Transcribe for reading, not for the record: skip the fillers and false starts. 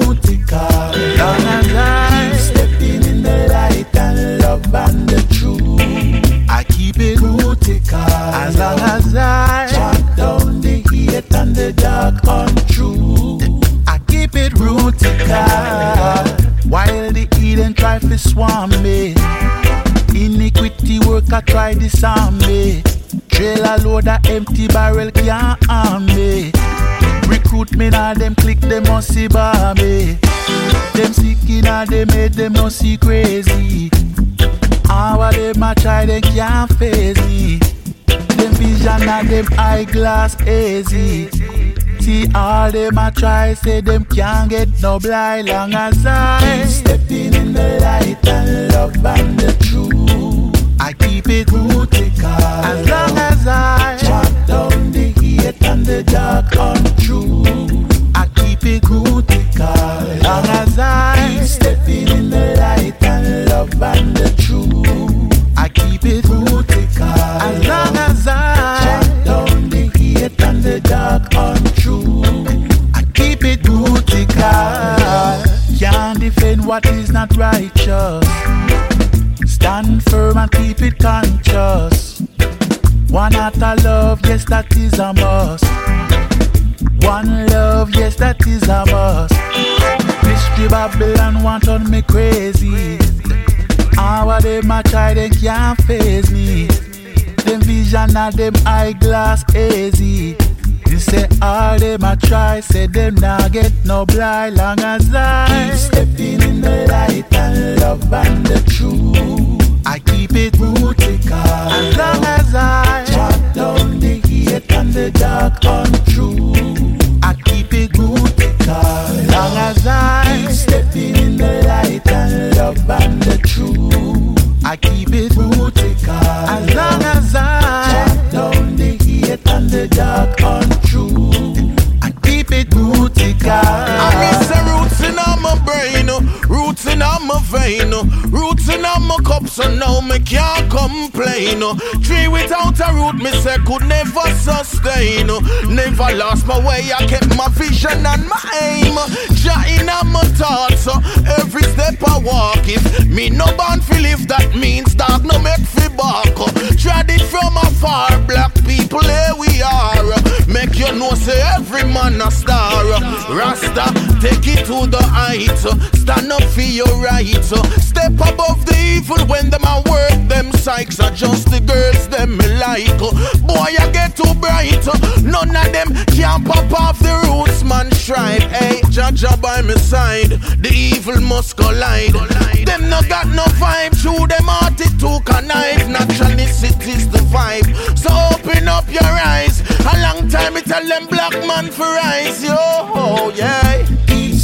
rutical. Long as I keep stepping in the light and love and the truth, I keep it rutical. as long as I track down the hate and the dark untrue, I keep it rutical. While the Eden try to swarm me, iniquity work I try disarm me. Trailer load a empty barrel can't harm me. Recruitment and them click them must see bar me. Them sick in and they made them not see crazy. How them a try they can't face me. Them vision and them eyeglass hazy. See all them a try say them can't get no blind. Long as I keep stepping in the light and love and the truth, I keep it rutical. as long as I track down the hate and the dark untrue, I keep it rutical. long as I keep stepping in the light and love and the truth, I keep it rutical. as long as I track down the hate and the dark untrue, I keep it rutical. Can't defend what is not righteous. Stand firm and keep it conscious. One heart of love, yes, that is a must. One love, yes, that is a must. Mystery Babylon want on me crazy. How them a try, they can't face me. Them vision and them eyeglass hazy. You say all them a try, say them nah get no blind. Long as I keep stepping in the light and love and the truth, I keep it rutical. as long as I track down the hate and the dark untrue, I keep it rutical. long as I keep stepping in the light and love and the truth, I keep it rutical. as long as I track down the hate and the dark untrue, I keep it rutical. I miss the roots in my brain, roots in my vein, roots in my cup, so now me can't complain. Tree without a root, me say could never sustain. Never lost my way, I kept my vision and my aim. Jah in my thoughts, every step I walk. If me no born feel if that means dog no make fi bark. Tried it from afar, black people here we are. Make you know say every man a star. Rasta, take it to the heights. Stand up for your rights. Step above the evil when them a work them psychs. Are just the girls them me like. Boy, I get too bright. None of them can pop off the roots, man. Strive, hey, Jaja by my side. The evil must collide. Them no got no vibe. Through them heart it took a knife. Naturally, it is the vibe. So open up your eyes. A long time it tell them black man for rise, yo, oh yeah. keep